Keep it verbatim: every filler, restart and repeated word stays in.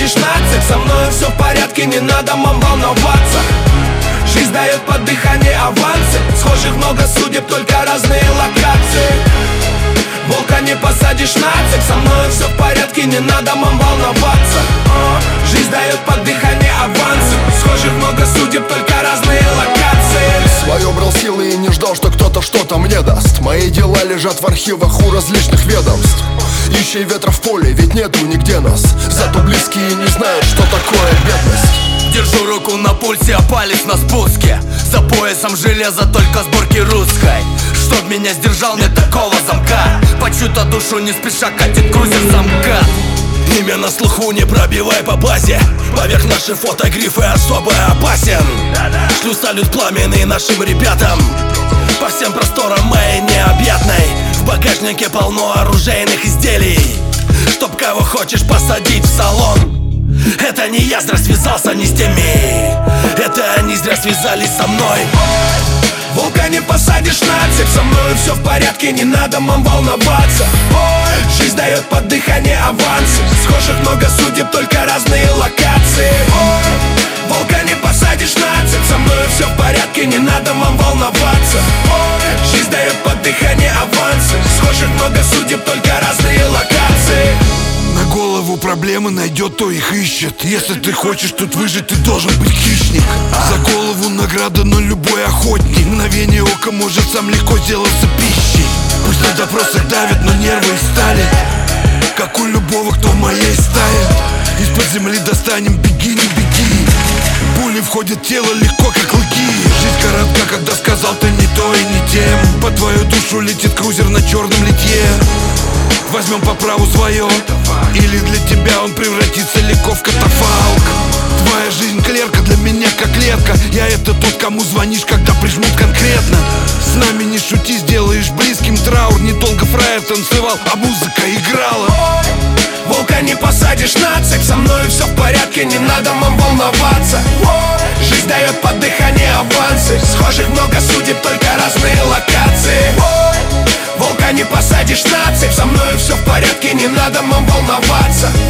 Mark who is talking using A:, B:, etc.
A: посадишь на цепь, со мной все в порядке, не надо мам волноваться. Жизнь дает под дыхание авансы, схожих много судеб, только разные локации. Волка не посадишь на цепь, со мной все в порядке, не надо мам волноваться. Жизнь дает под дыхание авансы, схожих много судеб, только разные локации.
B: Свое брал силы и не ждал, что кто-то что-то мне даст. Мои дела лежат в архивах у различных ведомств. Ищи ветра в поле, ведь нету нигде нас. Зато близкие не знают, что такое бедность.
C: Держу руку на пульсе, а палец на спуске. За поясом железо, только сборки русской. Чтоб меня сдержал, нет такого замка. По чью-то душу не спеша катит крузер замкат. Имя на слуху, не пробивай по базе. Поверх нашей фотогрифы особо опасен. Шлю салют пламенный нашим ребятам по всем просторам моей необъятной. В багажнике полно оружейных изделий, чтоб кого хочешь посадить в салон. Это не я зря связался не с теми, это они зря связались со мной.
A: Волка не посадишь на цепь, со мной все в порядке, не надо мам волноваться. Ой, жизнь дает под дыхание авансы, схожих много судеб, только разные локации. Ой, волка не посадишь на цепь, со мной все в порядке, не надо мам волноваться. Ой, жизнь дает под дыхание авансы, схожих много судеб, только разные локации.
D: На голову проблемы найдет, то их ищет. Если ты хочешь тут выжить, ты должен быть хищник. За голову награда, но любой охотник мгновение ока может сам легко сделаться пищей. Пусть на допросах давят, но нервы из стали, как у любого, кто в моей стае. Из-под земли достанем, беги, не беги. Пули входят в тело легко, как клыки. Жизнь коротка, когда сказал ты не то и не тем. По твою душу летит крузер на черном литье. Возьмем по праву свое, или для тебя он превратится легко в катафалк. Твоя жизнь клерка, для меня как клетка. Я это тот, кому звонишь, когда прижмут конкретно. С нами не шути, сделаешь близким траур. Недолго фраер танцевал, а музыка играла.
A: Волка не посадишь на цепь, со мной все в порядке, не надо мам волноваться. Жизнь дает под дыхание авансы, схожих много судеб, только разные локации. Волка не посадишь на цепь, со мной все в порядке, не надо мам волноваться.